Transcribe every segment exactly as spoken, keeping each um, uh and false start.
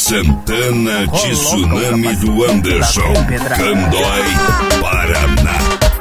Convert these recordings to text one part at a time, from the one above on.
Santana Tsunami do Anderson, Candói, Paraná.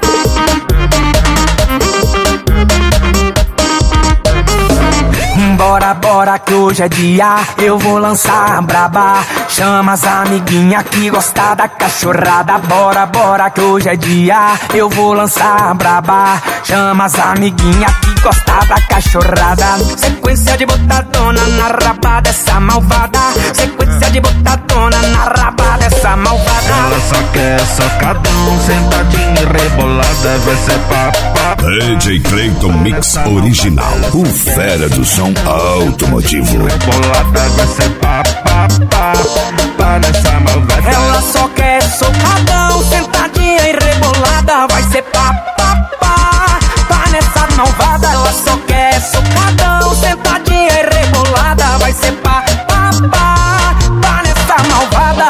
Bora, bora que hoje é dia, eu vou lançar a braba. Chama as amiguinhas que gostam da cachorrada. Bora, bora que hoje é dia, eu vou lançar a braba. Chama as amiguinhas que gostam da cachorrada. Sequência de botadona na raba dessa malvada. Sequência de botadona na raba dessa malvada. Ela só quer socadão, sentadinha e rebolada. Vai ser papá. D J Clayton Mix Original, o fera do som automotivo. Rebolada vai ser papá, papá nessa malvada. Ela só quer socadão, sentadinha e rebolada. Vai ser papá, papá nessa malvada. Ela só quer socadão, sentadinha e rebolada. Vai ser papá, papá nessa malvada.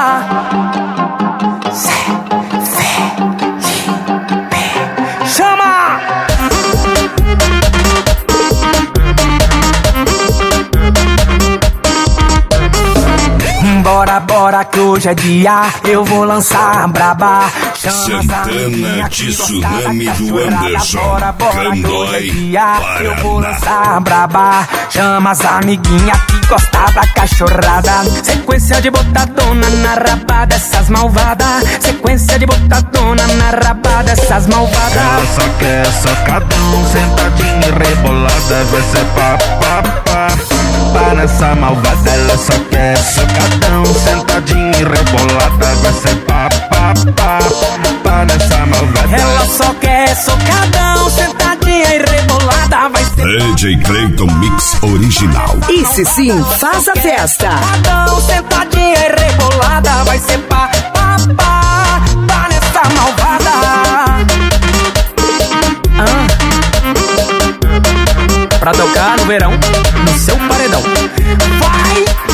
Chama! Bora, bora que hoje é dia, eu vou lançar a braba. Santana Tsunami do Anderson, Candói, eu vou Paraná. lançar a braba. Chama as amiguinhas que gostam da cachorrada. Sequência de botadona na raba dessas malvadas. Sequência de botadona na raba dessas malvadas. Ela só quer socadão, sentadinha e rebolada. Vai ser papá, papá nessa malvada. Ela só quer socadão, sentadinha e rebolada. Vai ser papá, papá nessa malvada. Ela só quer socadão, sentadinha e rebolada. Vai ser D J Clayton Mix Original. Esse sim, faz a festa. socadão, sentadinha e rebolada. Vai ser pá, pá, pá, pá nessa malvada. Ah. Pra tocar no verão, no seu paredão. Vai!